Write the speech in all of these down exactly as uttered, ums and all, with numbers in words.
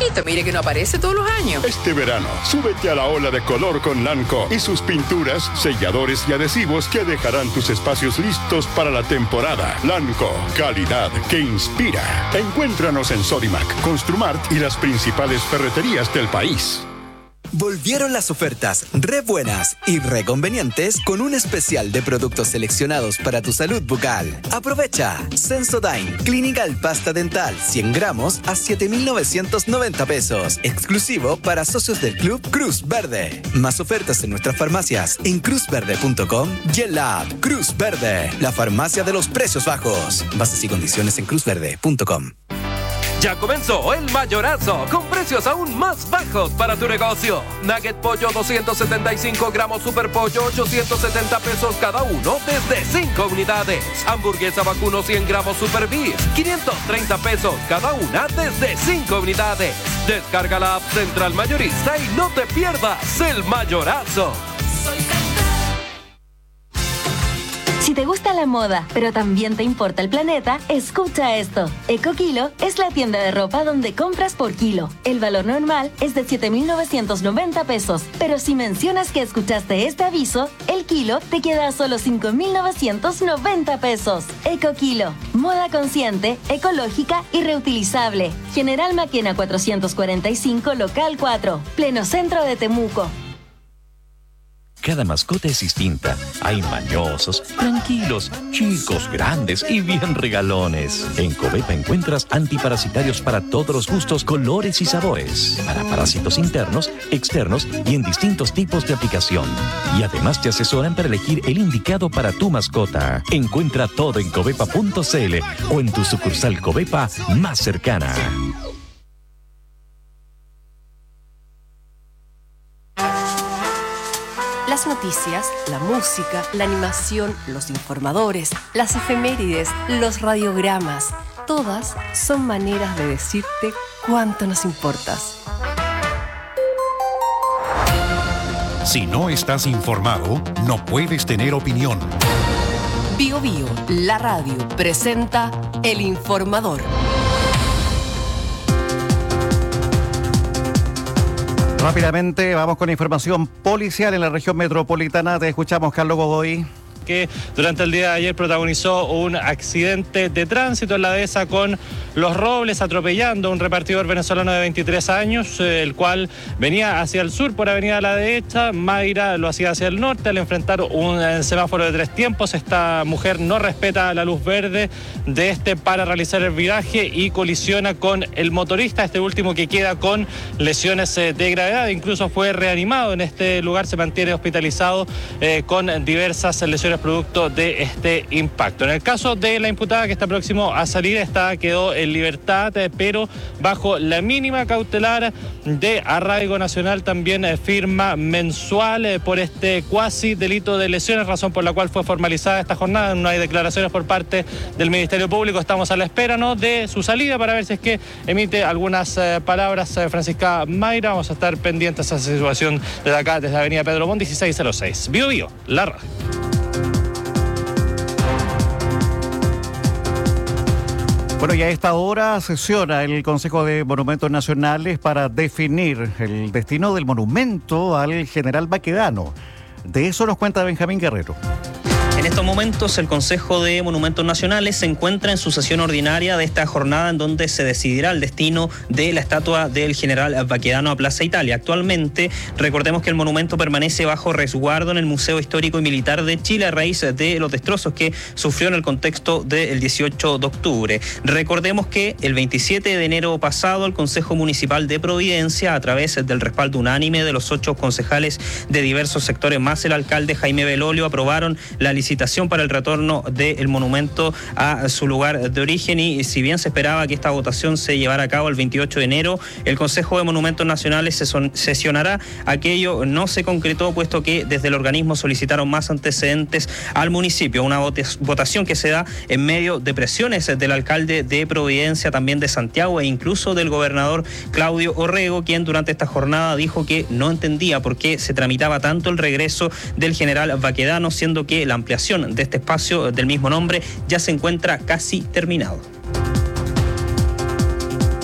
viejito, mire que no aparece todos los años. Este verano, súbete a la ola de color con Lanco y sus pinturas, selladores y adhesivos que dejarán tus espacios listos para la temporada. Lanco, calidad que inspira. Encuéntranos en Sodimac, Construmart y las principales ferreterías del país. Volvieron las ofertas re buenas y re convenientes con un especial de productos seleccionados para tu salud bucal. Aprovecha Sensodyne Clinical Pasta Dental cien gramos a siete mil novecientos noventa pesos. Exclusivo para socios del Club Cruz Verde. Más ofertas en nuestras farmacias en cruz verde punto com y en la app Cruz Verde, la farmacia de los precios bajos. Bases y condiciones en cruz verde punto com. Ya comenzó el mayorazo, con precios aún más bajos para tu negocio. Nugget pollo doscientos setenta y cinco gramos Super Pollo, ochocientos setenta pesos cada uno desde cinco unidades. Hamburguesa vacuno cien gramos Super Beef, quinientos treinta pesos cada una desde cinco unidades. Descarga la app Central Mayorista y no te pierdas el mayorazo. Si te gusta la moda, pero también te importa el planeta, escucha esto. EcoKilo es la tienda de ropa donde compras por kilo. El valor normal es de siete mil novecientos noventa pesos, pero si mencionas que escuchaste este aviso, el kilo te queda a solo cinco mil novecientos noventa pesos. EcoKilo, moda consciente, ecológica y reutilizable. General Maquena cuatrocientos cuarenta y cinco, local cuatro, pleno centro de Temuco. Cada mascota es distinta. Hay mañosos, tranquilos, chicos, grandes y bien regalones. En Covepa encuentras antiparasitarios para todos los gustos, colores y sabores. Para parásitos internos, externos y en distintos tipos de aplicación. Y además te asesoran para elegir el indicado para tu mascota. Encuentra todo en covepa punto cl o en tu sucursal Covepa más cercana. Las noticias, la música, la animación, los informadores, las efemérides, los radiogramas, todas son maneras de decirte cuánto nos importas. Si no estás informado, no puedes tener opinión. Bio Bio, la radio, presenta El Informador. Rápidamente vamos con información policial en la región metropolitana. Te escuchamos, Carlos Godoy. Que durante el día de ayer protagonizó un accidente de tránsito en la dehesa con Los Robles, atropellando a un repartidor venezolano de veintitrés años, el cual venía hacia el sur por avenida a la derecha. Mayra lo hacía hacia el norte. Al enfrentar un semáforo de tres tiempos, esta mujer no respeta la luz verde de este para realizar el viraje y colisiona con el motorista, este último que queda con lesiones de gravedad. Incluso fue reanimado en este lugar, se mantiene hospitalizado eh, con diversas lesiones producto de este impacto. En el caso de la imputada, que está próximo a salir, esta quedó en libertad, pero bajo la mínima cautelar de arraigo nacional, también firma mensual por este cuasi delito de lesiones, razón por la cual fue formalizada esta jornada. No hay declaraciones por parte del Ministerio Público. Estamos a la espera, ¿no?, de su salida para ver si es que emite algunas eh, palabras eh, Francisca Mayra. Vamos a estar pendientes a esa situación desde acá, desde la avenida Pedro Montt dieciséis cero seis. Bio Bio, la radio. Bueno, y a esta hora sesiona el Consejo de Monumentos Nacionales para definir el destino del monumento al general Baquedano. De eso nos cuenta Benjamín Guerrero. En estos momentos, el Consejo de Monumentos Nacionales se encuentra en su sesión ordinaria de esta jornada, en donde se decidirá el destino de la estatua del general Baquedano a Plaza Italia. Actualmente, recordemos que el monumento permanece bajo resguardo en el Museo Histórico y Militar de Chile a raíz de los destrozos que sufrió en el contexto del dieciocho de octubre. Recordemos que el veintisiete de enero pasado, el Consejo Municipal de Providencia, a través del respaldo unánime de los ocho concejales de diversos sectores, más el alcalde Jaime Belolio, aprobaron la licitación para el retorno del monumento a su lugar de origen. Y si bien se esperaba que esta votación se llevara a cabo el veintiocho de enero, el Consejo de Monumentos Nacionales se son, sesionará. Aquello no se concretó, puesto que desde el organismo solicitaron más antecedentes al municipio. Una votación que se da en medio de presiones del alcalde de Providencia, también de Santiago e incluso del gobernador Claudio Orrego, quien durante esta jornada dijo que no entendía por qué se tramitaba tanto el regreso del general Baquedano, siendo que la ampliación de este espacio del mismo nombre ya se encuentra casi terminado.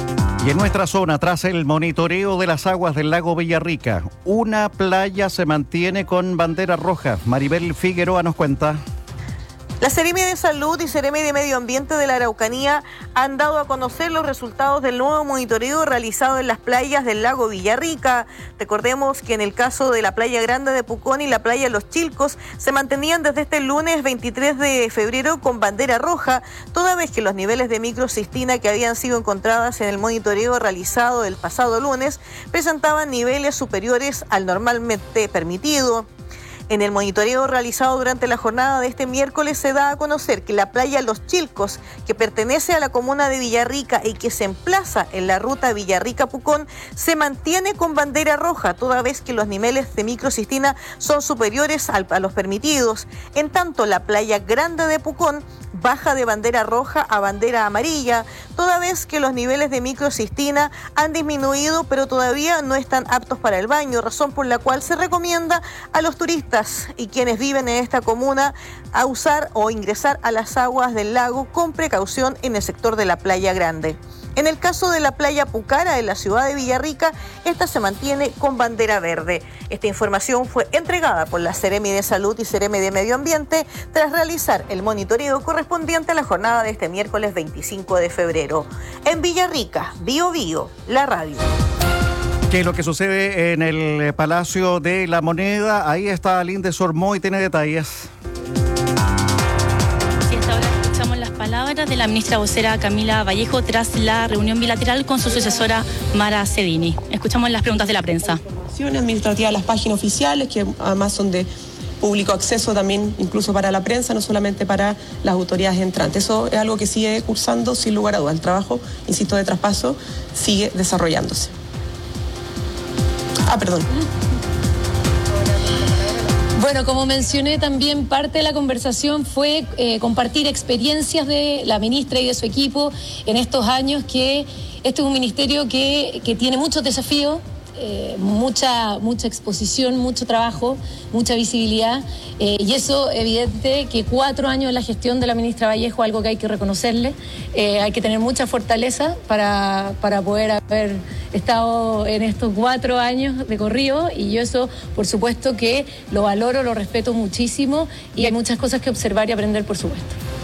Y en nuestra zona, tras el monitoreo de las aguas del lago Villarrica, una playa se mantiene con bandera roja. Maribel Figueroa nos cuenta. La Seremi de Salud y Seremi de Medio Ambiente de la Araucanía han dado a conocer los resultados del nuevo monitoreo realizado en las playas del lago Villarrica. Recordemos que en el caso de la playa Grande de Pucón y la playa Los Chilcos se mantenían desde este lunes veintitrés de febrero con bandera roja, toda vez que los niveles de microcistina que habían sido encontradas en el monitoreo realizado el pasado lunes presentaban niveles superiores al normalmente permitido. En el monitoreo realizado durante la jornada de este miércoles se da a conocer que la playa Los Chilcos, que pertenece a la comuna de Villarrica y que se emplaza en la ruta Villarrica-Pucón, se mantiene con bandera roja, toda vez que los niveles de microcistina son superiores al, a los permitidos. En tanto, la playa Grande de Pucón baja de bandera roja a bandera amarilla, toda vez que los niveles de microcistina han disminuido, pero todavía no están aptos para el baño, razón por la cual se recomienda a los turistas y quienes viven en esta comuna a usar o ingresar a las aguas del lago con precaución en el sector de la Playa Grande. En el caso de la playa Pucara, en la ciudad de Villarrica, esta se mantiene con bandera verde. Esta información fue entregada por la Seremi de Salud y Seremi de Medio Ambiente tras realizar el monitoreo correspondiente a la jornada de este miércoles veinticinco de febrero. En Villarrica, Bio Bio, la radio. ¿Qué es lo que sucede en el Palacio de la Moneda? Ahí está Linde Sormó y tiene detalles. Las palabras de la ministra vocera Camila Vallejo tras la reunión bilateral con su sucesora Mara Cedini. Escuchamos las preguntas de la prensa. Información administrativa de las páginas oficiales, que además son de público acceso también, incluso para la prensa, no solamente para las autoridades entrantes. Eso es algo que sigue cursando sin lugar a dudas. El trabajo, insisto, de traspaso sigue desarrollándose. Ah, perdón. Bueno, como mencioné, también parte de la conversación fue eh, compartir experiencias de la ministra y de su equipo en estos años, que este es un ministerio que, que tiene muchos desafíos, eh, mucha, mucha exposición, mucho trabajo, mucha visibilidad, eh, y eso evidente que cuatro años en la gestión de la ministra Vallejo, algo que hay que reconocerle, eh, hay que tener mucha fortaleza para, para poder haber estado en estos cuatro años de corrido, y yo eso por supuesto que lo valoro, lo respeto muchísimo, y hay muchas cosas que observar y aprender, por supuesto.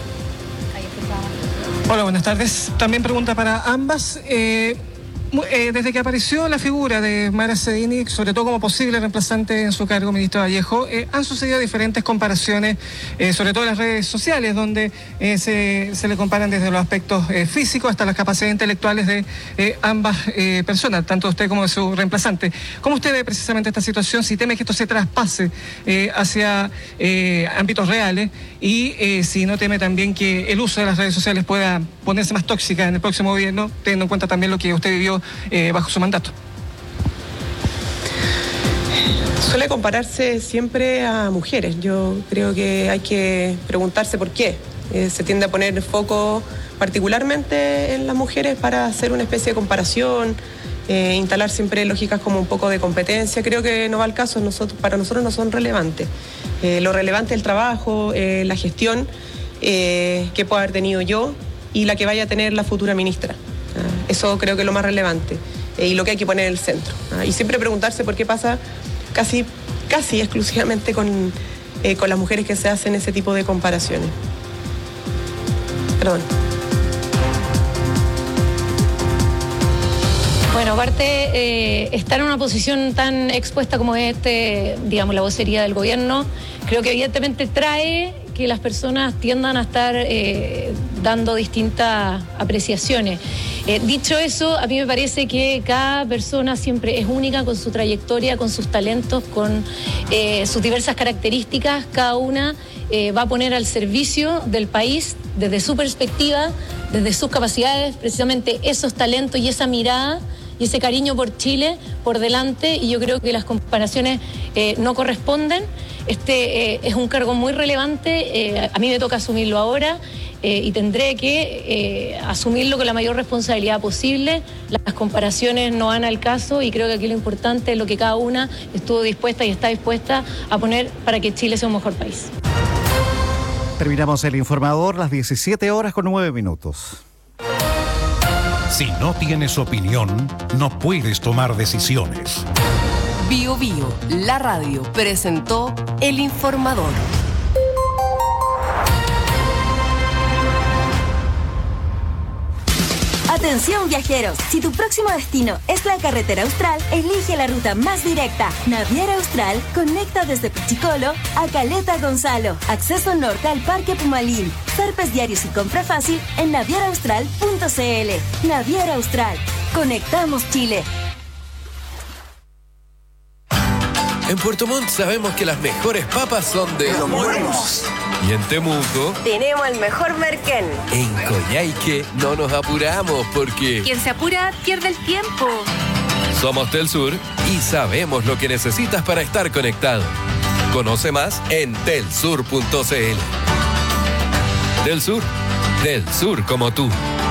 Hola, buenas tardes. También pregunta para ambas. Eh... Eh, desde que apareció la figura de Mara Cedini, sobre todo como posible reemplazante en su cargo, ministro Vallejo, eh, han sucedido diferentes comparaciones, eh, sobre todo en las redes sociales, donde eh, se, se le comparan desde los aspectos eh, físicos hasta las capacidades intelectuales de eh, ambas eh, personas, tanto usted como de su reemplazante. ¿Cómo usted ve precisamente esta situación? Si teme que esto se traspase eh, hacia eh, ámbitos reales, y eh, si no teme también que el uso de las redes sociales pueda ponerse más tóxica en el próximo gobierno, teniendo en cuenta también lo que usted vivió Eh, bajo su mandato. Suele compararse siempre a mujeres. Yo creo que hay que preguntarse por qué. Eh, se tiende a poner foco particularmente en las mujeres para hacer una especie de comparación, eh, instalar siempre lógicas como un poco de competencia. Creo que no va al caso, nosotros, para nosotros no son relevantes. Eh, lo relevante es el trabajo, eh, la gestión eh, que puedo haber tenido yo y la que vaya a tener la futura ministra. Eso creo que es lo más relevante eh, y lo que hay que poner en el centro. ¿ah? Y siempre preguntarse por qué pasa casi, casi exclusivamente con, eh, con las mujeres que se hacen ese tipo de comparaciones. Perdón. Bueno, aparte, eh, estar en una posición tan expuesta como este, digamos, la vocería del gobierno, creo que evidentemente trae que las personas tiendan a estar eh, dando distintas apreciaciones. Eh, dicho eso, a mí me parece que cada persona siempre es única con su trayectoria, con sus talentos, con eh, sus diversas características. Cada una eh, va a poner al servicio del país desde su perspectiva, desde sus capacidades, precisamente esos talentos y esa mirada y ese cariño por Chile por delante, y yo creo que las comparaciones eh, no corresponden. Este eh, es un cargo muy relevante, eh, a mí me toca asumirlo ahora eh, y tendré que eh, asumirlo con la mayor responsabilidad posible. Las comparaciones no van al caso, y creo que aquí lo importante es lo que cada una estuvo dispuesta y está dispuesta a poner para que Chile sea un mejor país. Terminamos el informador, las diecisiete horas con nueve minutos. Si no tienes opinión, no puedes tomar decisiones. Bio Bio, la radio, presentó El Informador. Atención viajeros, si tu próximo destino es la carretera austral, elige la ruta más directa. Naviera Austral conecta desde Pichicolo a Caleta Gonzalo. Acceso norte al Parque Pumalín. Zarpes diarios y compra fácil en naviera austral punto c l. Naviera Austral. Conectamos Chile. En Puerto Montt sabemos que las mejores papas son de Los Buenos. Y en Temuco tenemos el mejor merquén. En Coyhaique no nos apuramos porque Quien se apura pierde el tiempo. somos Telsur y sabemos lo que necesitas para estar conectado. Conoce más en telsur punto c l. Telsur, del sur como tú.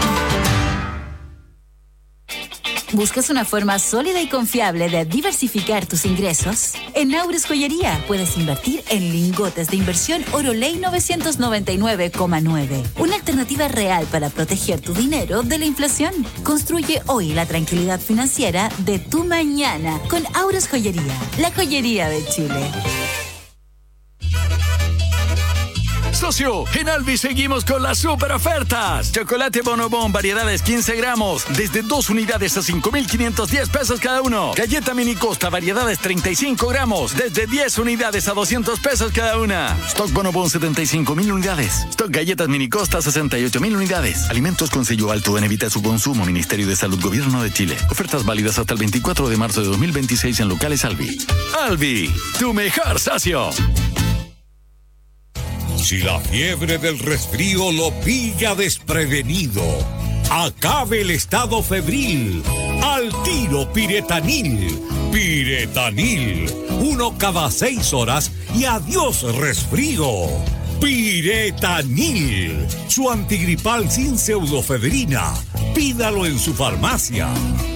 ¿Buscas una forma sólida y confiable de diversificar tus ingresos? En Naures Joyería puedes invertir en lingotes de inversión Oroley novecientos noventa y nueve coma nueve. Una alternativa real para proteger tu dinero de la inflación. Construye hoy la tranquilidad financiera de tu mañana con Aures Joyería, la joyería de Chile. Socio, en Albi seguimos con las super ofertas. Chocolate Bonobón, variedades quince gramos, desde dos unidades a cinco mil quinientos diez pesos cada uno. Galleta Mini Costa, variedades treinta y cinco gramos, desde diez unidades a doscientos pesos cada una. Stock Bonobón, setenta y cinco mil unidades. Stock Galletas Mini Costa, sesenta y ocho mil unidades. Alimentos con sello alto en Evita su consumo, Ministerio de Salud, Gobierno de Chile. Ofertas válidas hasta el veinticuatro de marzo de dos mil veintiséis en locales Albi. Albi, tu mejor socio. Si la fiebre del resfrío lo pilla desprevenido, acabe el estado febril. Al tiro Piretanil. Piretanil. Uno cada seis horas y adiós resfrío. Piretanil. Su antigripal sin pseudofebrina. Pídalo en su farmacia.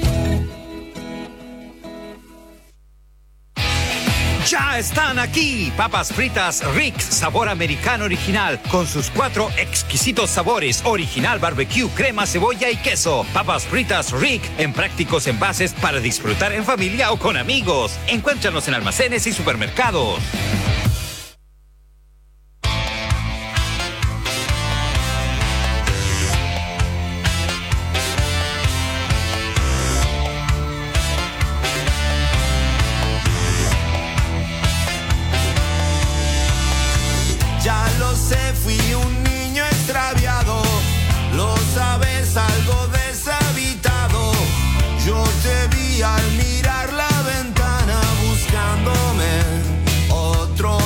Ya están aquí, papas fritas Rick, sabor americano original, con sus cuatro exquisitos sabores, original barbecue, crema, cebolla y queso. Papas fritas Rick, en prácticos envases para disfrutar en familia o con amigos. Encuéntranos en almacenes y supermercados. Algo deshabitado. Yo te vi al mirar la ventana buscándome. Otro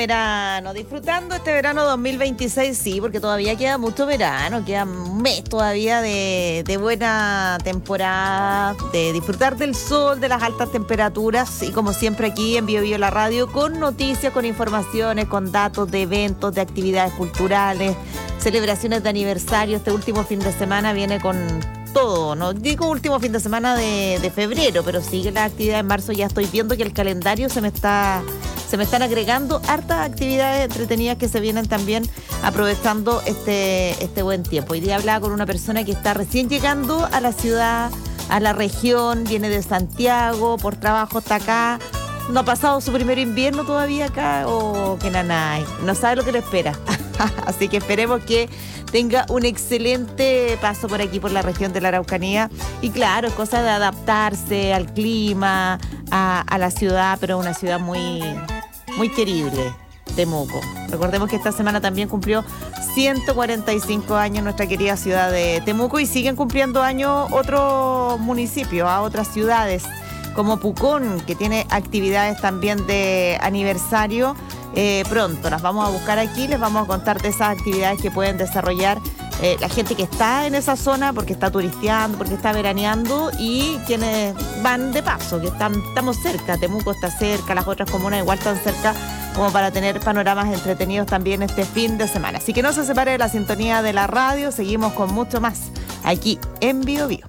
verano, disfrutando este verano dos mil veintiséis, sí, porque todavía queda mucho verano, queda un mes todavía de, de buena temporada, de disfrutar del sol, de las altas temperaturas y como siempre aquí en Bio Bio la radio con noticias, con informaciones, con datos de eventos, de actividades culturales, celebraciones de aniversario. Este último fin de semana viene con todo, no digo último fin de semana de, de febrero, pero sigue la actividad en marzo. Ya estoy viendo que el calendario se me está se me están agregando hartas actividades entretenidas que se vienen también aprovechando este, este buen tiempo. Hoy día hablaba con una persona que está recién llegando a la ciudad, a la región, viene de Santiago, por trabajo está acá, no ha pasado su primer invierno todavía acá, o que nanay, no sabe lo que le espera. Así que esperemos que tenga un excelente paso por aquí, por la región de la Araucanía. Y claro, es cosa de adaptarse al clima, a, a la ciudad, pero una ciudad muy, muy querible, Temuco. Recordemos que esta semana también cumplió ciento cuarenta y cinco años nuestra querida ciudad de Temuco y siguen cumpliendo años otros municipios, a otras ciudades, como Pucón, que tiene actividades también de aniversario. Eh, pronto las vamos a buscar aquí, les vamos a contar de esas actividades que pueden desarrollar eh, la gente que está en esa zona porque está turisteando, porque está veraneando y quienes van de paso, que están, estamos cerca, Temuco está cerca, las otras comunas igual están cerca como para tener panoramas entretenidos también este fin de semana. Así que no se separe de la sintonía de la radio, seguimos con mucho más aquí en Bio Bio.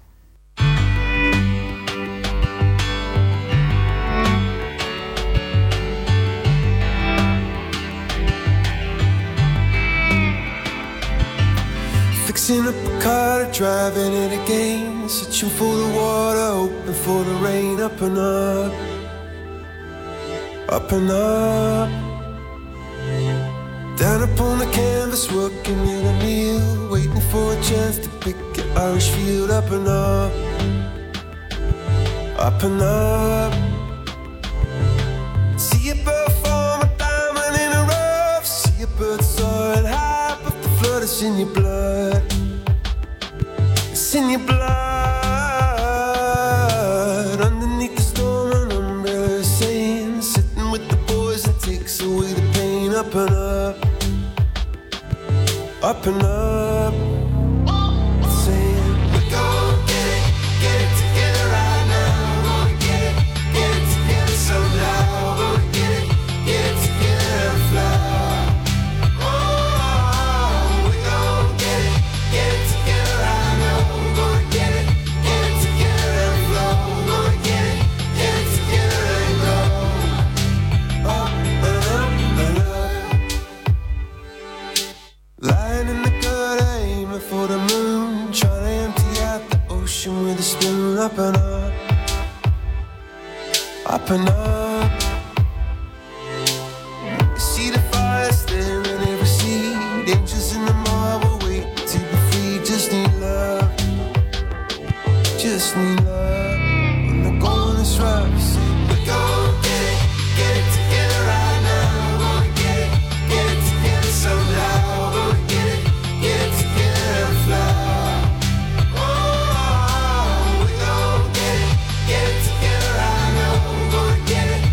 Fixing up a car, driving it again, searching for the water, hoping for the rain. Up and up, up and up. Down upon the canvas, working in a meal, waiting for a chance to pick an Irish field. Up and up, up and up. See a bird form a diamond in a rough, see a bird soaring high, but the flood is in your blood. In your blood, underneath the storm, an umbrella is saying, sitting with the boys that takes away the pain. Up and up, up and up, saying, we're gonna get it, get it together right now. We're gonna get it, get it together somehow. We're gonna get it, get it together and fly. Oh, we're gonna get it, get it together right now. For the moon, trying to empty out the ocean with a spoon. Up and up, up and up. You see the fire staring in every seed, angels in the marble waiting to be free. Just need love, just need love. When the going is rough, say we're gonna get it, get it together right now. We're gonna get it, get it together somehow. We're gonna get it, get it together and fly. Oh, we're gonna get it, get it together right now. We're gonna get it,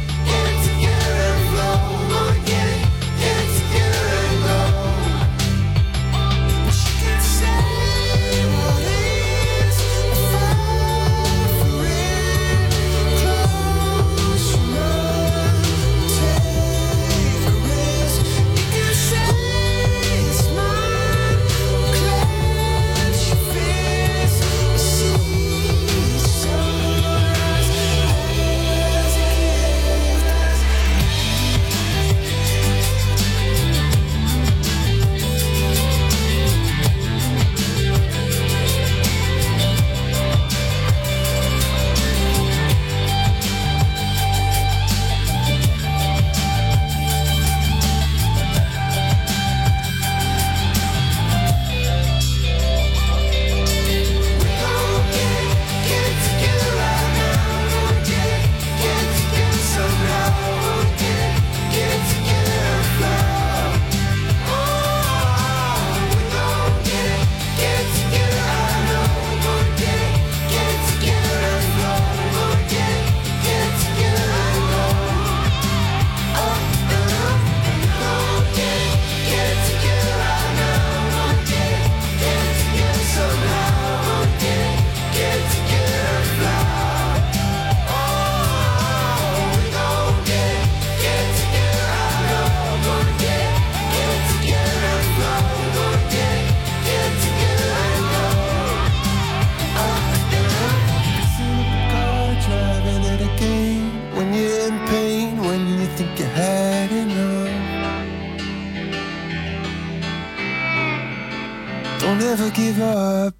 Don't ever give up.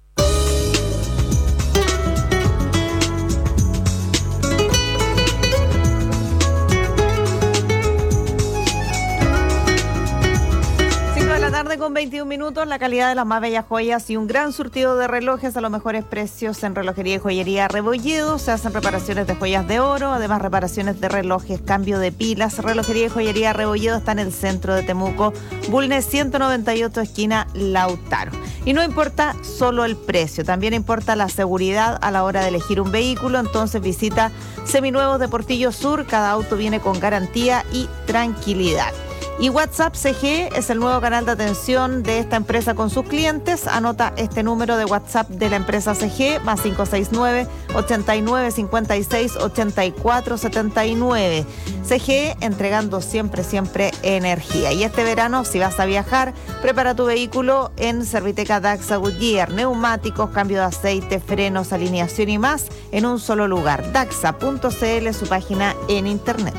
Tarde con veintiún minutos, la calidad de las más bellas joyas y un gran surtido de relojes a los mejores precios en Relojería y Joyería Rebolledo. Se hacen reparaciones de joyas de oro, además reparaciones de relojes, cambio de pilas. Relojería y Joyería Rebolledo está en el centro de Temuco, Bulnes ciento noventa y ocho, esquina Lautaro. Y no importa solo el precio, también importa la seguridad a la hora de elegir un vehículo. Entonces visita Seminuevos de Portillo Sur, cada auto viene con garantía y tranquilidad. Y WhatsApp C G es el nuevo canal de atención de esta empresa con sus clientes. Anota este número de WhatsApp de la empresa C G, más cinco seis nueve, ochenta y nueve, cincuenta y seis, ochenta y cuatro setenta y nueve. C G entregando siempre, siempre energía. Y este verano, si vas a viajar, prepara tu vehículo en Serviteca Daxa Goodyear. Neumáticos, cambio de aceite, frenos, alineación y más en un solo lugar. Daxa punto c l, su página en internet.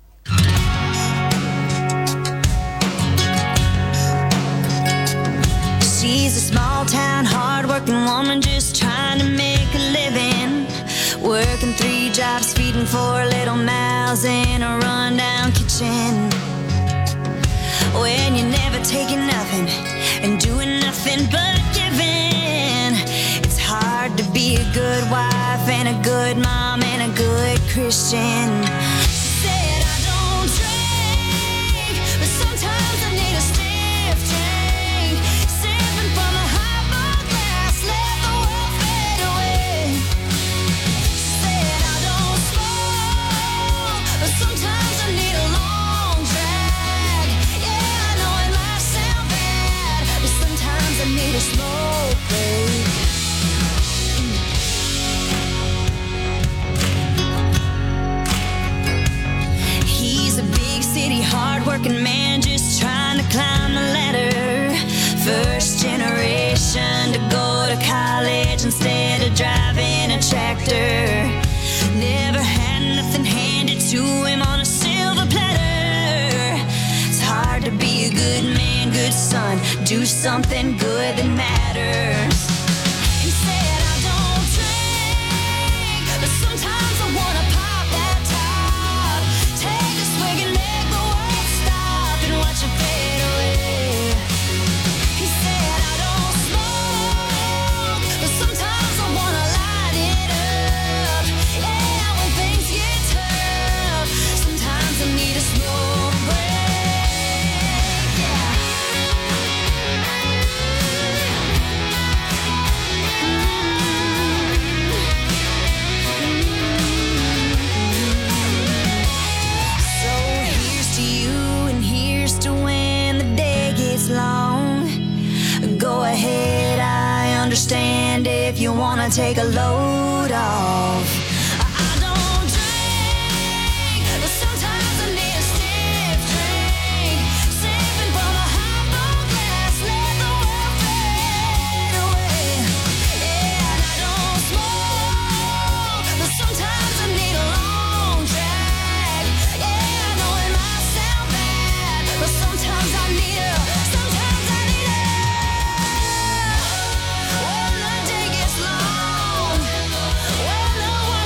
She's a small town, hard-working woman just trying to make a living. Working three jobs, feeding four little mouths in a rundown kitchen. When you're never taking nothing and doing nothing but giving, it's hard to be a good wife and a good mom and a good Christian. She said, I don't drink, but sometimes I need a stiff drink. Sipping from a highball glass, let the world fade away. She said, I don't smoke, but sometimes I need a long drag. Yeah, I know it might sound bad, but sometimes I need a smoke break. He's a big city, hard-working man just trying to climb the ladder. First generation to go to college instead of driving a tractor. Never had nothing handed to him on a silver platter. It's hard to be a good man, good son, do something good that matters. He said, I don't drink, but sometimes I wanna pop that top. Take a swig and make the world stop and watch it fade away. He said, I don't smoke, but sometimes I wanna light it up. Yeah, when things get tough, sometimes I need a smoke break. Yeah. So here's to you and here's to when the day gets long. Go ahead, I understand if you wanna take a load off. I don't drink, but sometimes I need a stiff drink. Sipping from a highball glass, let the world fade away. Yeah, and I don't smoke, but sometimes I need a long drag. Yeah, I know it might sound bad, but sometimes I need a, sometimes I need a. When the day gets long, when the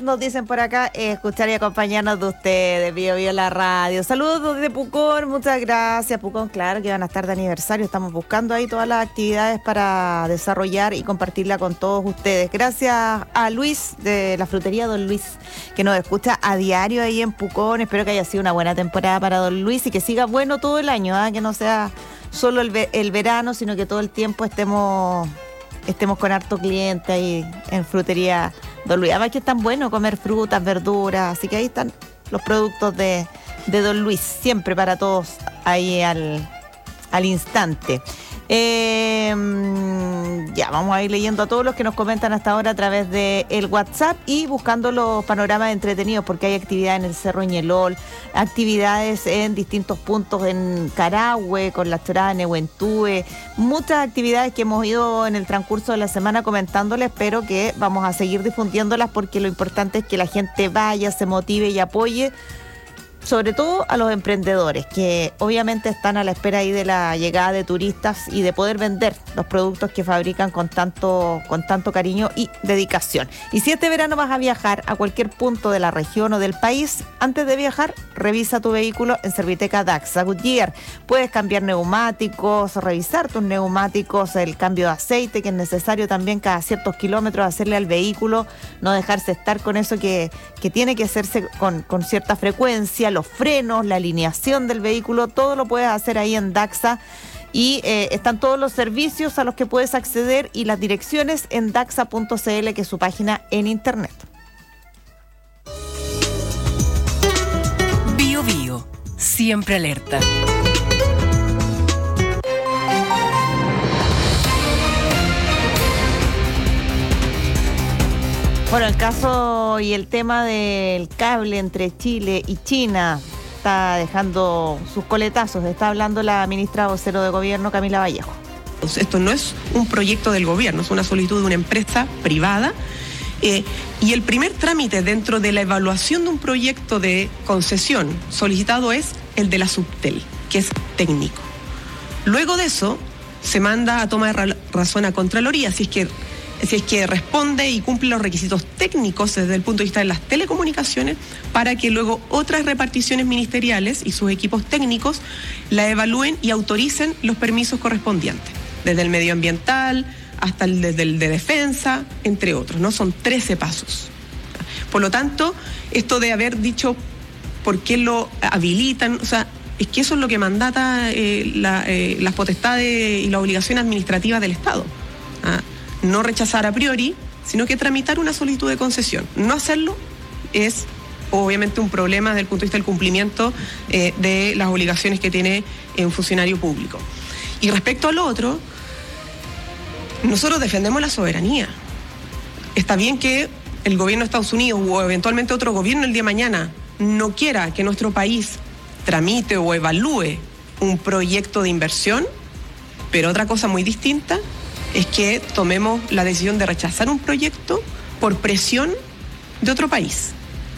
nos dicen por acá, eh, escuchar y acompañarnos de ustedes, Bio Bio la radio. Saludos desde Pucón, muchas gracias. Pucón, claro que van a estar de aniversario. Estamos buscando ahí todas las actividades para desarrollar y compartirla con todos ustedes. Gracias a Luis de la frutería Don Luis, que nos escucha a diario ahí en Pucón. Espero que haya sido una buena temporada para Don Luis y que siga bueno todo el año, ¿eh? Que no sea solo el, ve- el verano, sino que todo el tiempo estemos... estemos con harto cliente ahí en frutería Don Luis. Además que es tan bueno comer frutas, verduras, así que ahí están los productos de, de Don Luis, siempre para todos ahí al, al instante. Eh, ya, vamos a ir leyendo a todos los que nos comentan hasta ahora a través de el WhatsApp y buscando los panoramas entretenidos, porque hay actividades en el Cerro Ñelol, actividades en distintos puntos en Carahue, con la chorada de Nehuentúe, muchas actividades que hemos ido en el transcurso de la semana comentándoles, pero que vamos a seguir difundiéndolas porque lo importante es que la gente vaya, se motive y apoye, sobre todo a los emprendedores, que obviamente están a la espera ahí de la llegada de turistas y de poder vender los productos que fabrican con tanto, con tanto cariño y dedicación. Y si este verano vas a viajar a cualquier punto de la región o del país, antes de viajar, revisa tu vehículo en Serviteca Daxa Goodyear. Puedes cambiar neumáticos, revisar tus neumáticos, el cambio de aceite, que es necesario también cada ciertos kilómetros hacerle al vehículo, no dejarse estar con eso que, que tiene que hacerse con, con cierta frecuencia, los frenos, la alineación del vehículo, todo lo puedes hacer ahí en Daxa y eh, están todos los servicios a los que puedes acceder y las direcciones en daxa punto c l, que es su página en internet. Bio Bio, siempre alerta. Bueno, el caso y el tema del cable entre Chile y China está dejando sus coletazos. Está hablando la ministra vocero de Gobierno, Camila Vallejo. Esto no es un proyecto del gobierno, es una solicitud de una empresa privada. Eh, y el primer trámite dentro de la evaluación de un proyecto de concesión solicitado es el de la Subtel, que es técnico. Luego de eso, se manda a toma de ra- razón a Contraloría, si es que si es que responde y cumple los requisitos técnicos desde el punto de vista de las telecomunicaciones, para que luego otras reparticiones ministeriales y sus equipos técnicos la evalúen y autoricen los permisos correspondientes, desde el medioambiental hasta el desde el de defensa, entre otros, ¿no? Son trece pasos. Por lo tanto, esto de haber dicho por qué lo habilitan, o sea, es que eso es lo que mandata eh, la, eh, las potestades y las obligaciones administrativas del Estado. ¿Ah? No rechazar a priori, sino que tramitar una solicitud de concesión. No hacerlo es obviamente un problema desde el punto de vista del cumplimiento eh, de las obligaciones que tiene un funcionario público. Y respecto al otro, nosotros defendemos la soberanía. Está bien que el gobierno de Estados Unidos o eventualmente otro gobierno el día de mañana no quiera que nuestro país tramite o evalúe un proyecto de inversión, pero otra cosa muy distinta es que tomemos la decisión de rechazar un proyecto por presión de otro país.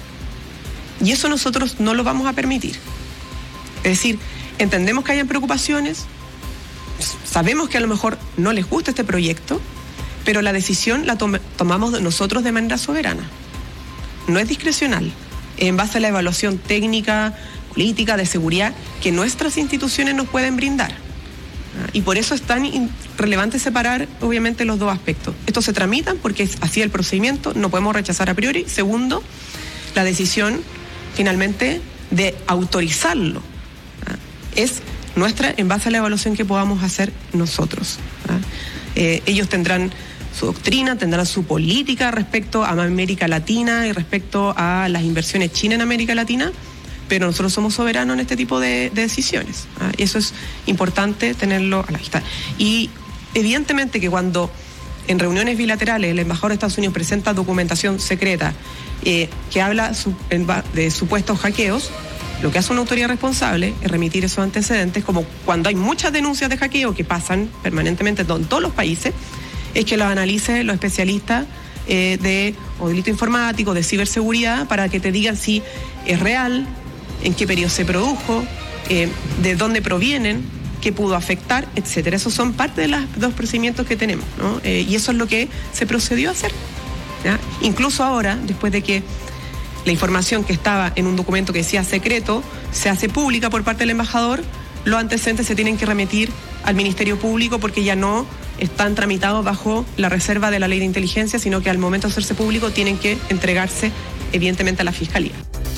Y eso nosotros no lo vamos a permitir. Es decir, entendemos que hayan preocupaciones, sabemos que a lo mejor no les gusta este proyecto, pero la decisión la tom- tomamos nosotros de manera soberana. No es discrecional, en base a la evaluación técnica, política, de seguridad que nuestras instituciones nos pueden brindar. Y por eso es tan relevante separar, obviamente, los dos aspectos. Estos se tramitan porque es así el procedimiento, no podemos rechazar a priori. Segundo, la decisión, finalmente, de autorizarlo es nuestra en base a la evaluación que podamos hacer nosotros. Eh, ellos tendrán su doctrina, tendrán su política respecto a América Latina y respecto a las inversiones chinas en América Latina, pero nosotros somos soberanos en este tipo de, de decisiones. ¿ah? Y eso es importante tenerlo a la vista. Y evidentemente que cuando en reuniones bilaterales el embajador de Estados Unidos presenta documentación secreta eh, que habla su, de supuestos hackeos, lo que hace una autoridad responsable es remitir esos antecedentes, como cuando hay muchas denuncias de hackeo que pasan permanentemente en todos los países, es que los analicen los especialistas eh, de o delito informático, de ciberseguridad, para que te digan si es real, en qué periodo se produjo, eh, de dónde provienen, qué pudo afectar, etcétera. Esos son parte de los dos procedimientos que tenemos, ¿no? Eh, y eso es lo que se procedió a hacer. ¿ya? Incluso ahora, después de que la información que estaba en un documento que decía secreto se hace pública por parte del embajador, los antecedentes se tienen que remitir al Ministerio Público porque ya no están tramitados bajo la reserva de la ley de inteligencia, sino que al momento de hacerse público tienen que entregarse evidentemente a la Fiscalía.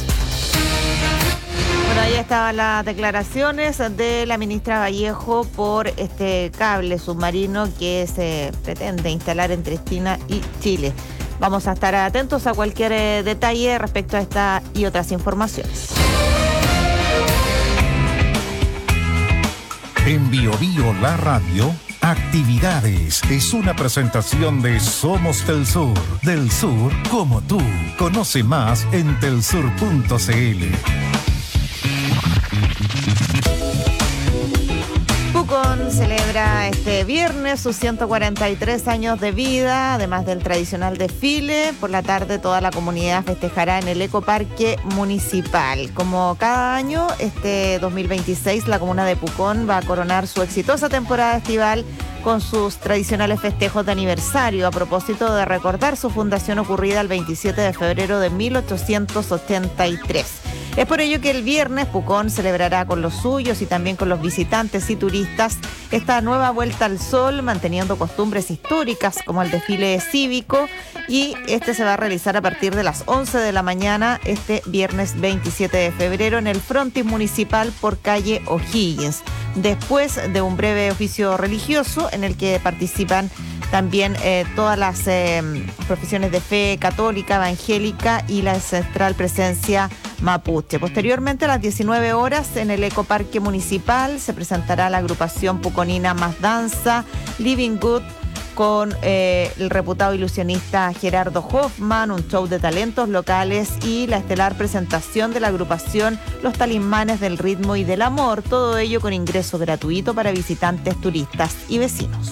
Bueno, ahí estaban las declaraciones de la ministra Vallejo por este cable submarino que se pretende instalar entre China y Chile. Vamos a estar atentos a cualquier eh, detalle respecto a esta y otras informaciones. En Bio Bio La Radio, Actividades es una presentación de Somos Del Sur, del sur como tú. Conoce más en telsur punto cl. Pucón celebra este viernes sus ciento cuarenta y tres años de vida, además del tradicional desfile. Por la tarde toda la comunidad festejará en el Ecoparque Municipal. Como cada año, este dos mil veintiséis la comuna de Pucón va a coronar su exitosa temporada estival con sus tradicionales festejos de aniversario a propósito de recordar su fundación ocurrida el veintisiete de febrero de mil ochocientos ochenta y tres. Es por ello que el viernes Pucón celebrará con los suyos y también con los visitantes y turistas esta nueva vuelta al sol, manteniendo costumbres históricas como el desfile cívico, y este se va a realizar a partir de las once de la mañana este viernes veintisiete de febrero en el frontis municipal por calle O'Higgins, después de un breve oficio religioso en el que participan también eh, todas las eh, profesiones de fe católica, evangélica y la ancestral presencia mapuche. Posteriormente, a las diecinueve horas, en el Ecoparque Municipal se presentará la agrupación puconina Más Danza, Living Good, con eh, el reputado ilusionista Gerardo Hoffman, un show de talentos locales y la estelar presentación de la agrupación Los Talismanes del Ritmo y del Amor, todo ello con ingreso gratuito para visitantes, turistas y vecinos.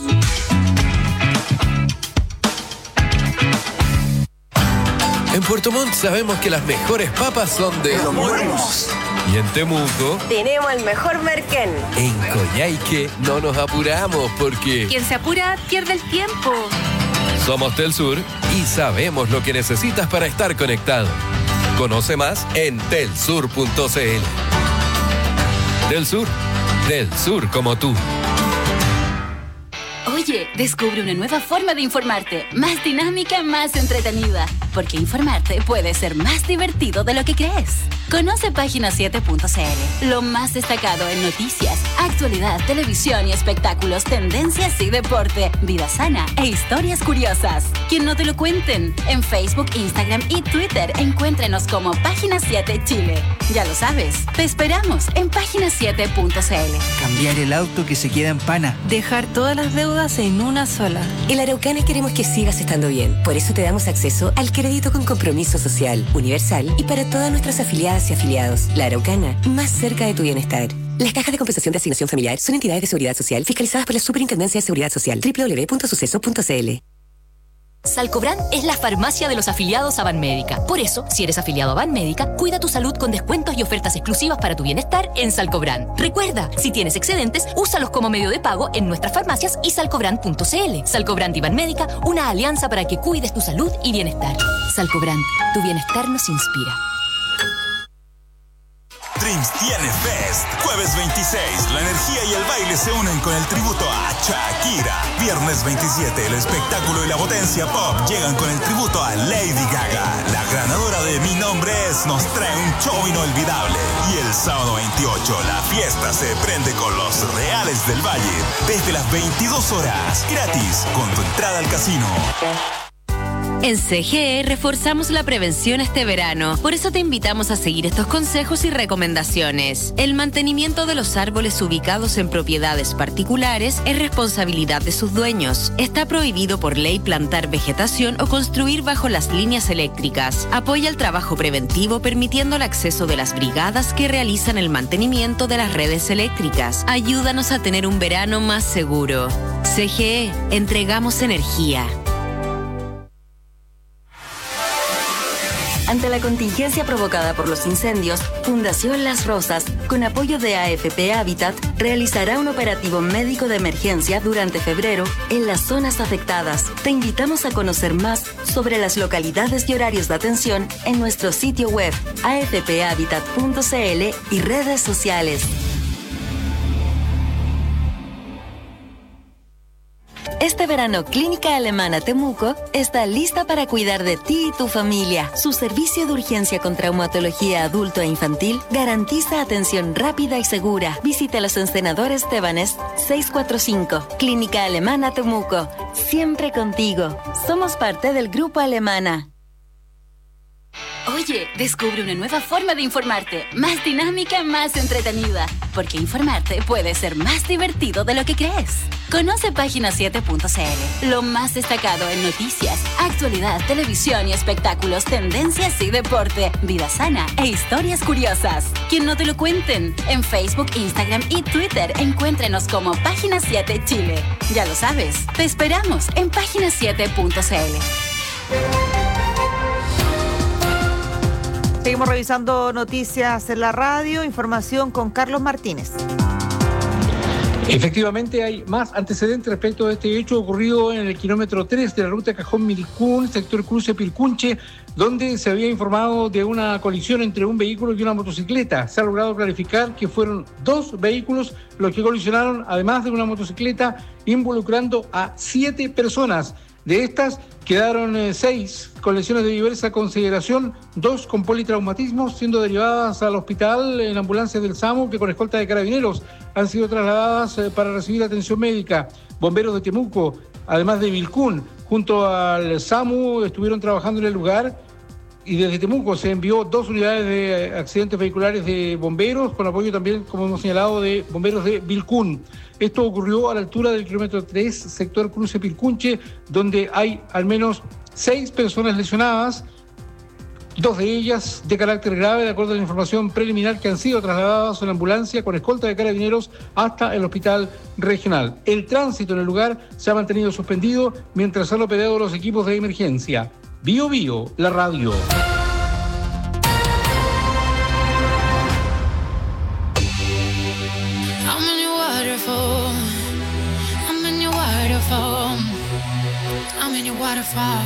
En Puerto Montt sabemos que las mejores papas son de Los Buenos. Y en Temuco, Tenemos el mejor merquén. en Coyhaique, no nos apuramos porque Quien se apura pierde el tiempo. somos del sur y sabemos lo que necesitas para estar conectado. Conoce más en telsur punto cl. Del sur, del sur como tú. Oye, descubre una nueva forma de informarte, más dinámica, más entretenida, porque informarte puede ser más divertido de lo que crees. Conoce página siete punto cl, lo más destacado en noticias, actualidad, televisión y espectáculos, tendencias y deporte, vida sana e historias curiosas. Que no te lo cuenten. En Facebook, Instagram y Twitter, encuéntrenos como Página siete Chile. Ya lo sabes, te esperamos en página siete punto cl. Cambiar el auto que se queda en pana. Dejar todas las deudas en una sola. En la Araucana queremos que sigas estando bien. Por eso te damos acceso al crédito con compromiso social, universal y para todas nuestras afiliadas y afiliados. La Araucana, más cerca de tu bienestar. Las cajas de compensación de asignación familiar son entidades de seguridad social fiscalizadas por la Superintendencia de Seguridad Social. doble u doble u doble u punto suceso punto cl. Salcobran es la farmacia de los afiliados a Banmédica. Por eso, si eres afiliado a Banmédica, cuida tu salud con descuentos y ofertas exclusivas para tu bienestar en Salcobran. Recuerda, si tienes excedentes, úsalos como medio de pago en nuestras farmacias y salcobran punto cl. Salcobran y Banmédica, una alianza para que cuides tu salud y bienestar. Salcobran, tu bienestar nos inspira. Dreams tiene Fest. Jueves veintiséis, la energía y el baile se unen con el tributo a Shakira. Viernes veintisiete, el espectáculo y la potencia pop llegan con el tributo a Lady Gaga. La ganadora de Mi Nombre Es nos trae un show inolvidable. Y el sábado veintiocho, la fiesta se prende con los Reales del Valle. Desde las veintidós horas, gratis, con tu entrada al casino. En C G E reforzamos la prevención este verano. Por eso te invitamos a seguir estos consejos y recomendaciones. El mantenimiento de los árboles ubicados en propiedades particulares es responsabilidad de sus dueños. Está prohibido por ley plantar vegetación o construir bajo las líneas eléctricas. Apoya el trabajo preventivo permitiendo el acceso de las brigadas que realizan el mantenimiento de las redes eléctricas. Ayúdanos a tener un verano más seguro. C G E, entregamos energía. Ante la contingencia provocada por los incendios, Fundación Las Rosas, con apoyo de A F P Habitat, realizará un operativo médico de emergencia durante febrero en las zonas afectadas. Te invitamos a conocer más sobre las localidades y horarios de atención en nuestro sitio web a f p habitat punto c l y redes sociales. Este verano, Clínica Alemana Temuco está lista para cuidar de ti y tu familia. Su servicio de urgencia con traumatología adulto e infantil garantiza atención rápida y segura. Visítalos en Senador Estebanes seiscientos cuarenta y cinco. Clínica Alemana Temuco. Siempre contigo. Somos parte del Grupo Alemana. Oye, descubre una nueva forma de informarte, más dinámica, más entretenida, porque informarte puede ser más divertido de lo que crees. Conoce página siete punto c l, lo más destacado en noticias, actualidad, televisión y espectáculos, tendencias y deporte, vida sana e historias curiosas. Que no te lo cuenten. En Facebook, Instagram y Twitter, encuéntrenos como Página siete Chile. Ya lo sabes, te esperamos en página siete punto c l. Seguimos revisando noticias en la radio, información con Carlos Martínez. Efectivamente hay más antecedentes respecto a este hecho ocurrido en el kilómetro tres de la ruta Cajón-Milicún, sector cruce Pilcunche, donde se había informado de una colisión entre un vehículo y una motocicleta. Se ha logrado clarificar que fueron dos vehículos los que colisionaron, además de una motocicleta, involucrando a siete personas. De estas quedaron eh, seis con lesiones de diversa consideración, dos con politraumatismos, siendo derivadas al hospital en ambulancias del SAMU, que con escolta de carabineros han sido trasladadas eh, para recibir atención médica. Bomberos de Temuco, además de Vilcún, junto al SAMU estuvieron trabajando en el lugar, y desde Temuco se envió dos unidades de accidentes vehiculares de bomberos, con apoyo también, como hemos señalado, de bomberos de Vilcún. Esto ocurrió a la altura del kilómetro tres, sector cruce Pilcunche, donde hay al menos seis personas lesionadas, dos de ellas de carácter grave, de acuerdo a la información preliminar, que han sido trasladadas en ambulancia con escolta de carabineros hasta el hospital regional. El tránsito en el lugar se ha mantenido suspendido mientras han operado los equipos de emergencia. Bio Bio, la radio. I'm in your waterfall.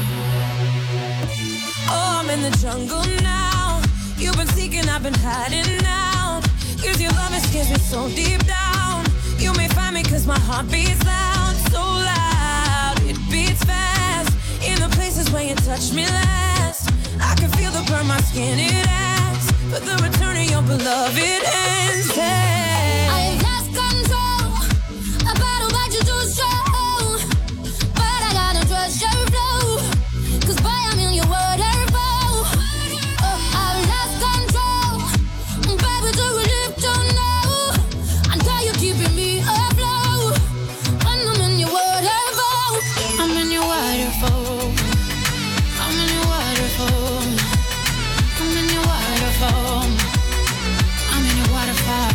Oh, I'm in the jungle now. You've been seeking, I've been hiding now. Cause your love scares me so deep down. You may find me cause my heart beats loud. So loud, it beats fast. In the places where you touch me last. I can feel the burn, my skin, it asks. But the return of your beloved ends. Hey. I lost control. A battle back to too strong. But I gotta trust your flow. Cause boy, I'm in your waterfall. Oh, I lost control. Baby, do we live to know? Until you're keeping me afloat. When I'm in your waterfall. I'm in your waterfall. I'm in your waterfall. I'm in your waterfall. I'm in your waterfall.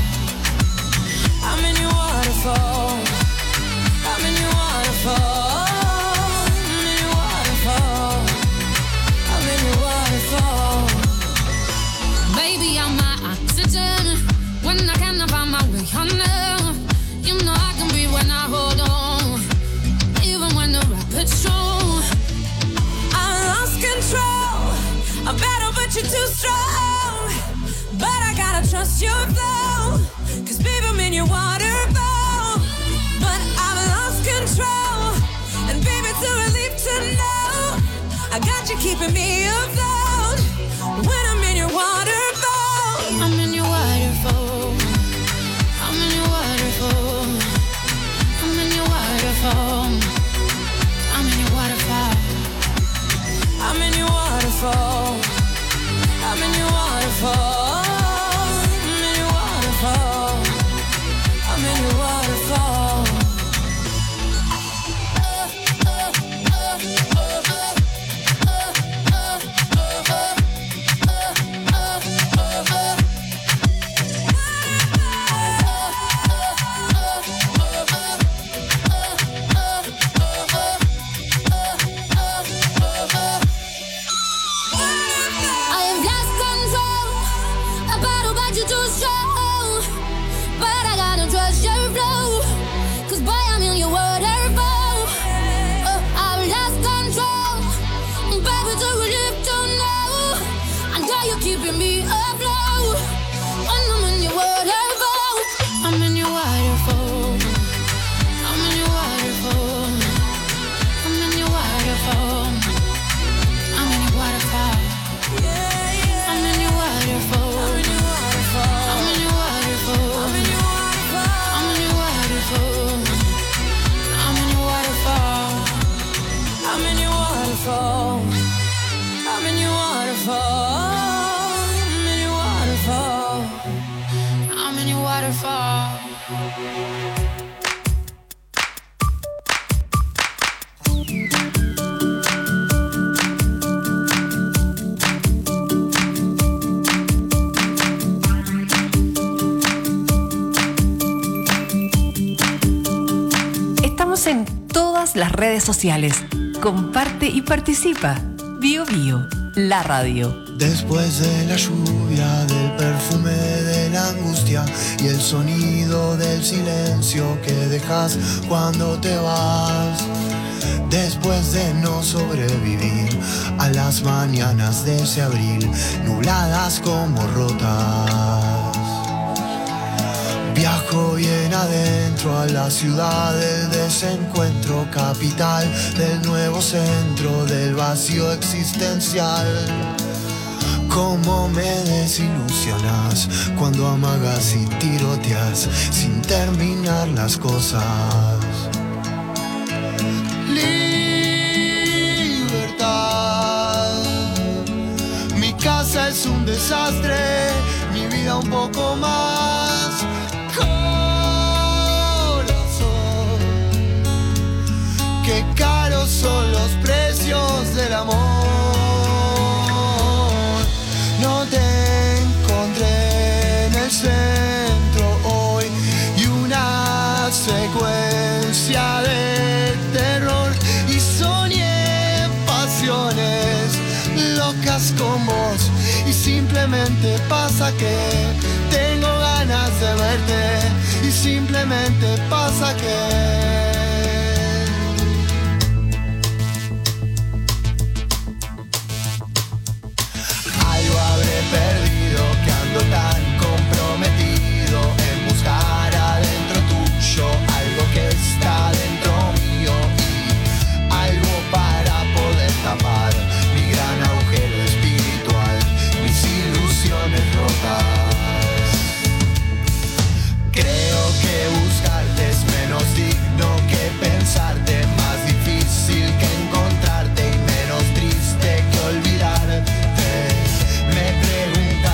I'm in your waterfall. I'm in your waterfall. I'm in your waterfall. I'm in your waterfall. Baby, I'm my oxygen. When I cannot find my way under. You know I can be when I hold on. Even when the rapids strong. I lost control. I'm better, but you're too strong. But I gotta trust your flow. Cause baby, I'm in your waterfall. But I've lost control. And baby, it's a relief to know I got you keeping me afloat. When I'm in your waterfall. I'm in your waterfall. I'm in your waterfall. I'm in your waterfall. I'm in your waterfall. I'm in your waterfall. I'm in your waterfall. I'm in your waterfall. I'm in your waterfall. I waterfall. Estamos en todas las redes sociales. Comparte y participa. Bio Bio, la radio. Después de la lluvia, del perfume de la angustia y el sonido del silencio que dejas cuando te vas. Después de no sobrevivir a las mañanas de ese abril, nubladas como rotas. Viajo bien adentro a la ciudad del desencuentro, capital del nuevo centro del vacío existencial. Cómo me desilusionas cuando amagas y tiroteas sin terminar las cosas. Libertad. Mi casa es un desastre, mi vida un poco más. Qué caros son los precios del amor. No te encontré en el centro hoy y una secuencia de terror y soñé pasiones locas con vos y simplemente pasa que tengo ganas de verte y simplemente pasa que perdido, que ando tan comprometido en buscar adentro tuyo algo que está dentro mío y algo para poder tapar mi gran agujero espiritual, mis ilusiones rotas. Creo que buscarte es menos digno que pensarte, más difícil que encontrarte y menos triste que olvidarte. Me pregunta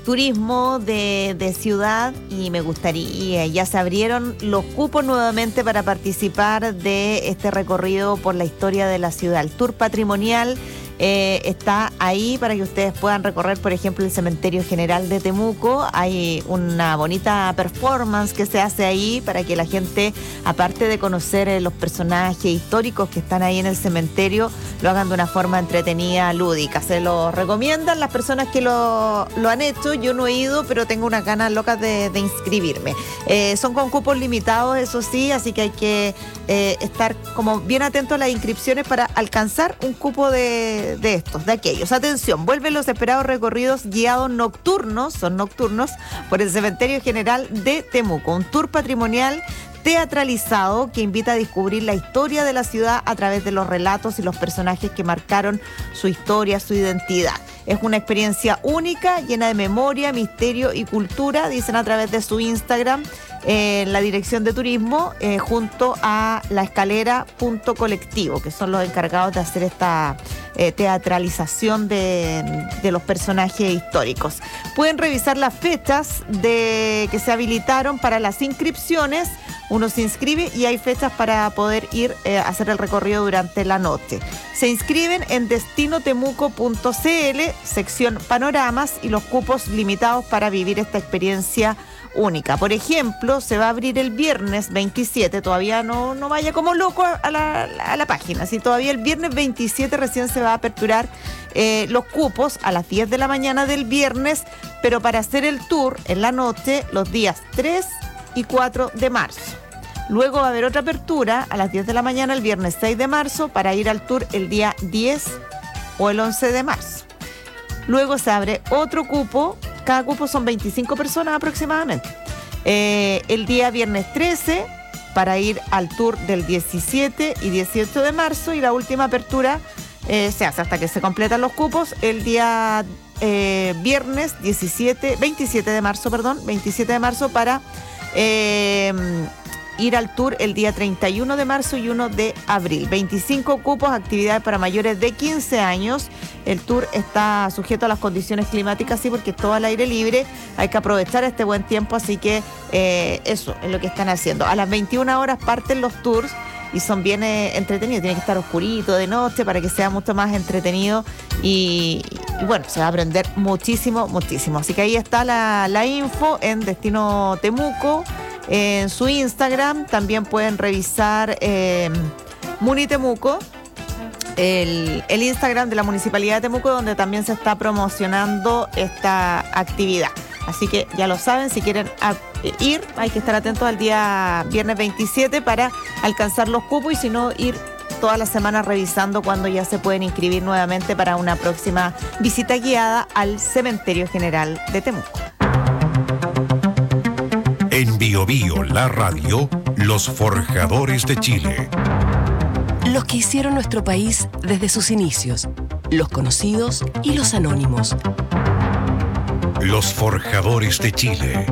turismo de, de ciudad y me gustaría, ya se abrieron los cupos nuevamente para participar de este recorrido por la historia de la ciudad. El tour patrimonial Eh, está ahí para que ustedes puedan recorrer, por ejemplo, el Cementerio General de Temuco. Hay una bonita performance que se hace ahí para que la gente, aparte de conocer eh, los personajes históricos que están ahí en el cementerio, lo hagan de una forma entretenida, lúdica. Se lo recomiendan las personas que lo, lo han hecho. Yo no he ido, pero tengo unas ganas locas de, de inscribirme. Eh, son con cupos limitados, eso sí, así que hay que eh, estar como bien atentos a las inscripciones para alcanzar un cupo de de estos, de aquellos. Atención, vuelven los esperados recorridos guiados nocturnos, son nocturnos, por el Cementerio General de Temuco. Un tour patrimonial teatralizado que invita a descubrir la historia de la ciudad a través de los relatos y los personajes que marcaron su historia, su identidad. Es una experiencia única, llena de memoria, misterio y cultura, dicen a través de su Instagram, eh, la Dirección de Turismo, eh, junto a La Escalera Punto Colectivo, que son los encargados de hacer esta eh, teatralización de, de los personajes históricos. Pueden revisar las fechas de, que se habilitaron para las inscripciones. Uno se inscribe y hay fechas para poder ir eh, a hacer el recorrido durante la noche. Se inscriben en destino temuco punto c l, sección panoramas, y los cupos limitados para vivir esta experiencia única. Por ejemplo, se va a abrir el viernes veintisiete, todavía no, no vaya como loco a la, a la página, si todavía el viernes veintisiete recién se va a aperturar eh, los cupos a las diez de la mañana del viernes, pero para hacer el tour en la noche los días tres y cuatro de marzo. Luego va a haber otra apertura a las diez de la mañana el viernes seis de marzo para ir al tour el día diez o el once de marzo. Luego se abre otro cupo, cada cupo son veinticinco personas aproximadamente. Eh, el día viernes trece para ir al tour del diecisiete y dieciocho de marzo, y la última apertura eh, se hace hasta que se completan los cupos el día eh, viernes diecisiete, veintisiete de marzo, perdón, veintisiete de marzo para eh, ir al tour el día treinta y uno de marzo y uno de abril. veinticinco cupos, actividades para mayores de quince años. El tour está sujeto a las condiciones climáticas, sí, porque es todo al aire libre. Hay que aprovechar este buen tiempo, así que eh, eso es lo que están haciendo. A las veintiuna horas parten los tours y son bien eh, entretenidos. Tiene que estar oscurito de noche para que sea mucho más entretenido y, y bueno, se va a aprender muchísimo, muchísimo. Así que ahí está la, la info en Destino Temuco. En su Instagram también pueden revisar eh, Muni Temuco, el, el Instagram de la Municipalidad de Temuco, donde también se está promocionando esta actividad. Así que ya lo saben, si quieren a, eh, ir, hay que estar atentos al día viernes veintisiete para alcanzar los cupos, y si no, ir todas las semanas revisando cuando ya se pueden inscribir nuevamente para una próxima visita guiada al Cementerio General de Temuco. En Bio Bio, la radio, los forjadores de Chile. Los que hicieron nuestro país desde sus inicios, los conocidos y los anónimos. Los forjadores de Chile.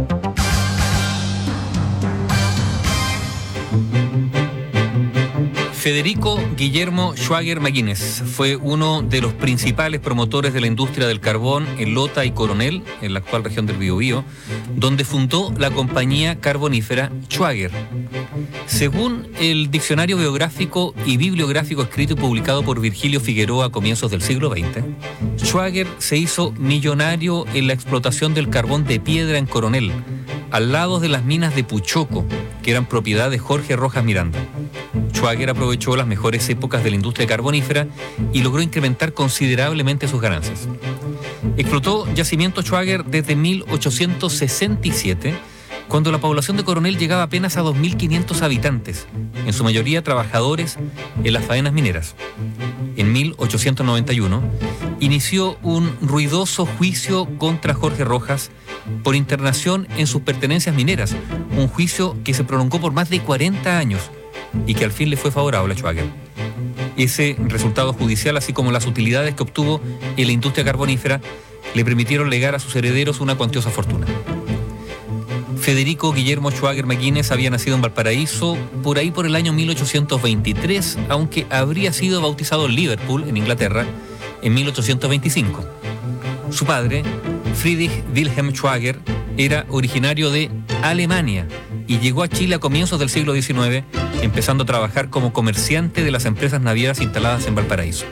Federico Guillermo Schwager Maguínez fue uno de los principales promotores de la industria del carbón en Lota y Coronel, en la actual región del Biobío, donde fundó la compañía carbonífera Schwager. Según el diccionario biográfico y bibliográfico escrito y publicado por Virgilio Figueroa a comienzos del siglo veinte, Schwager se hizo millonario en la explotación del carbón de piedra en Coronel, al lado de las minas de Puchoco, que eran propiedad de Jorge Rojas Miranda. Schwager aprovechó las mejores épocas de la industria carbonífera y logró incrementar considerablemente sus ganancias. Explotó yacimiento Schwager desde mil ochocientos sesenta y siete, cuando la población de Coronel llegaba apenas a dos mil quinientos habitantes, en su mayoría trabajadores en las faenas mineras. En mil ochocientos noventa y uno, inició un ruidoso juicio contra Jorge Rojas por internación en sus pertenencias mineras, un juicio que se prolongó por más de cuarenta años y que al fin le fue favorable a Schwager. Ese resultado judicial, así como las utilidades que obtuvo en la industria carbonífera, le permitieron legar a sus herederos una cuantiosa fortuna. Federico Guillermo Schwager Maguínez había nacido en Valparaíso por ahí por el año mil ochocientos veintitrés, aunque habría sido bautizado en Liverpool, en Inglaterra, en mil ochocientos veinticinco. Su padre, Friedrich Wilhelm Schwager era originario de Alemania y llegó a Chile a comienzos del siglo diecinueve, empezando a trabajar como comerciante de las empresas navieras instaladas en Valparaíso.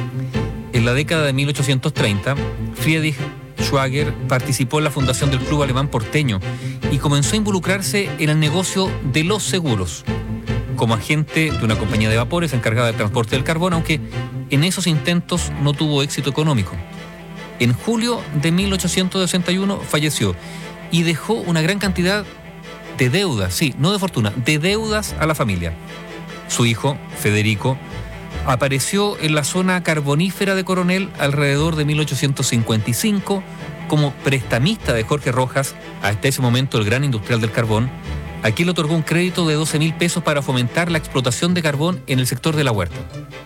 En la década de mil ochocientos treinta, Friedrich Schwager participó en la fundación del Club Alemán Porteño y comenzó a involucrarse en el negocio de los seguros, como agente de una compañía de vapores encargada del transporte del carbón, aunque en esos intentos no tuvo éxito económico. En julio de mil ochocientos sesenta y uno falleció y dejó una gran cantidad de deudas, sí, no de fortuna, de deudas a la familia. Su hijo, Federico, apareció en la zona carbonífera de Coronel alrededor de mil ochocientos cincuenta y cinco como prestamista de Jorge Rojas, hasta ese momento el gran industrial del carbón, a quien le otorgó un crédito de doce mil pesos para fomentar la explotación de carbón en el sector de la huerta.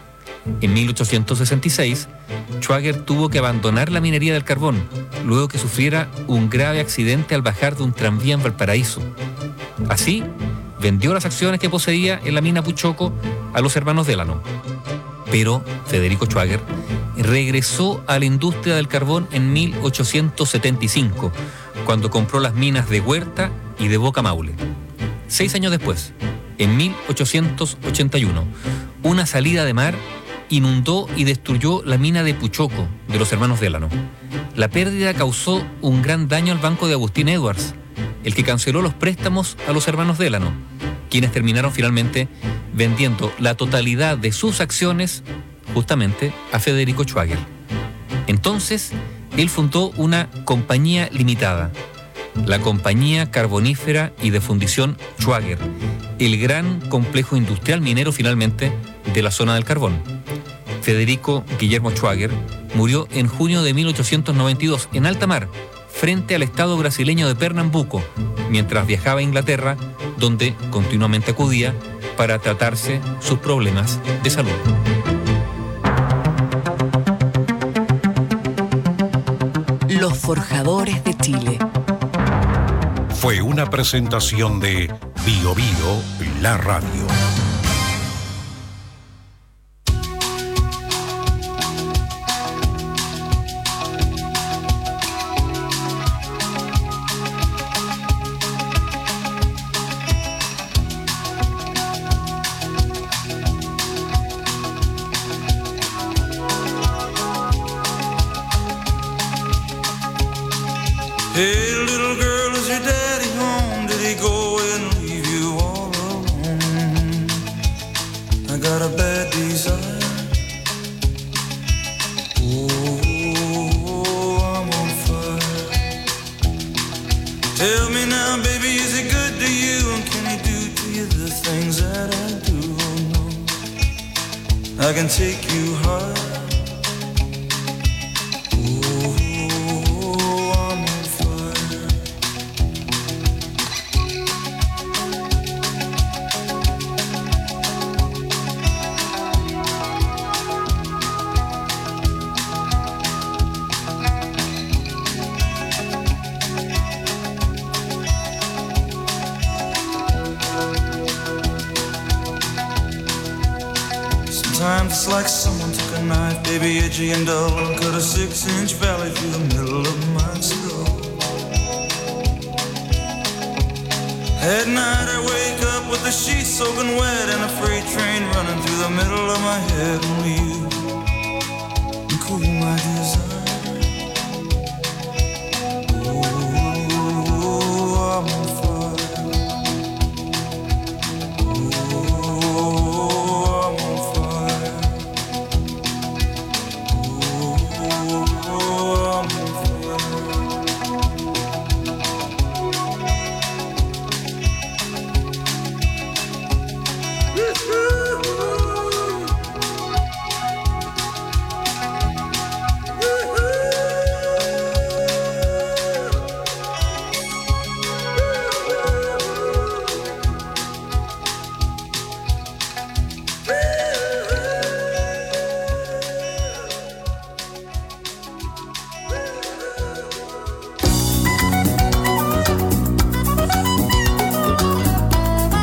En mil ochocientos sesenta y seis, Schwager tuvo que abandonar la minería del carbón, luego que sufriera un grave accidente al bajar de un tranvía en Valparaíso. Así, vendió las acciones que poseía en la mina Puchoco a los hermanos Delano. Pero Federico Schwager regresó a la industria del carbón en mil ochocientos setenta y cinco, cuando compró las minas de Huerta y de Boca Maule. Seis años después, en mil ochocientos ochenta y uno, una salida de mar inundó y destruyó la mina de Puchoco de los hermanos Delano. La pérdida causó un gran daño al banco de Agustín Edwards, el que canceló los préstamos a los hermanos Delano, quienes terminaron finalmente vendiendo la totalidad de sus acciones justamente a Federico Schwager. Entonces, él fundó una compañía limitada, la Compañía Carbonífera y de Fundición Schwager, el gran complejo industrial minero finalmente de la zona del carbón. Federico Guillermo Schwager murió en junio de mil ochocientos noventa y dos en alta mar, frente al estado brasileño de Pernambuco, mientras viajaba a Inglaterra, donde continuamente acudía para tratarse sus problemas de salud. Los Forjadores de Chile. Fue una presentación de Bio Bio, la radio. Hey, little girl, is your daddy home? Did he go and leave you all alone? I got a bad desire. Oh, I'm on fire. Tell me now, baby, is he good to you? And can he do to you the things that I do? Oh, no, I can take you high. Sometimes it's like someone took a knife, baby, edgy and dull, and cut a six-inch valley through the middle of my skull. At night I wake up with the sheets soaking wet and a freight train running through the middle of my head. Only you can cool my desire. Oh, I'm on fire. Woo!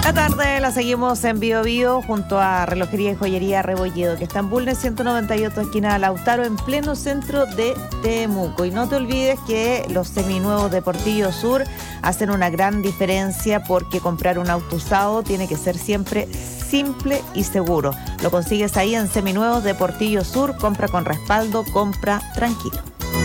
La tarde la seguimos en Bio Bio junto a Relojería y Joyería Rebolledo, que está en Bulnes ciento noventa y ocho, esquina Lautaro, en pleno centro de Temuco. Y no te olvides que los seminuevos de Portillo Sur hacen una gran diferencia, porque comprar un auto usado tiene que ser siempre simple y seguro. Lo consigues ahí en Seminuevos de Portillo Sur. Compra con respaldo, compra tranquilo.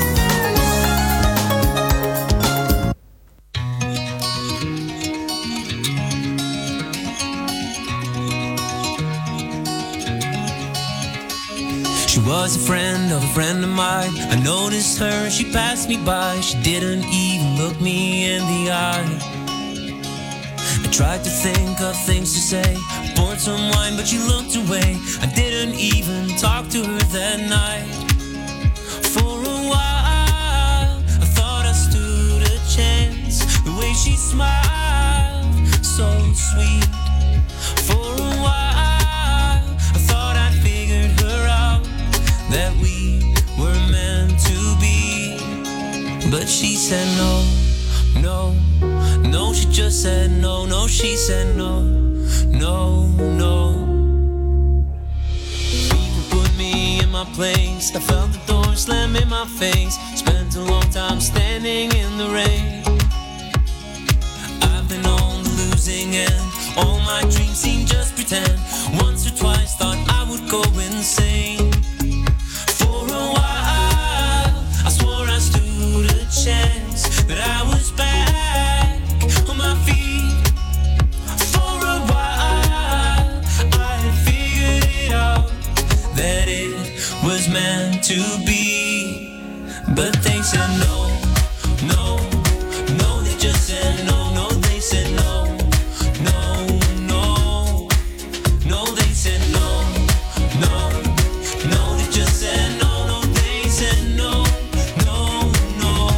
She was a friend of a friend of mine. I noticed her, she passed me by. She didn't even look me in the eye. I tried to think of things to say, poured some wine, but she looked away. I didn't even talk to her that night. For a while, I thought I stood a chance. The way she smiled, so sweet. For a while, I thought I'd figured her out, that we were meant to be. But she said no, no, no, she just said no, no, she said no, no, no. People put me in my place, I felt the door slam in my face. Spent a long time standing in the rain. I've been on the losing end, all my dreams seem just pretend. Once or twice thought I would go insane. For a while, I swore I stood a chance, that I was back on my feet. For a while, I had figured it out, that it was meant to be. But they said no, no, no, they just said no, no, they said no, no, no, no, they said no, no, no, they just said no, no, they said no, no, no.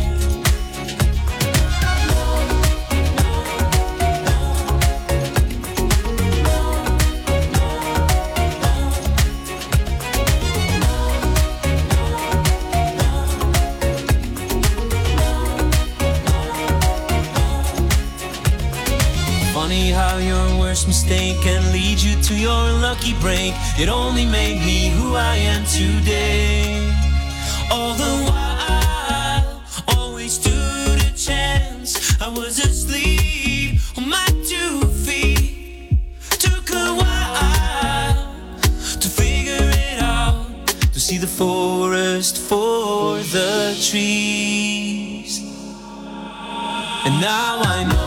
Funny how your worst mistake can lead you to your lucky break. It only made me who I am today. All the while, always stood a chance. I was asleep on my two feet. Took a while to figure it out, to see the forest for the trees. And now I know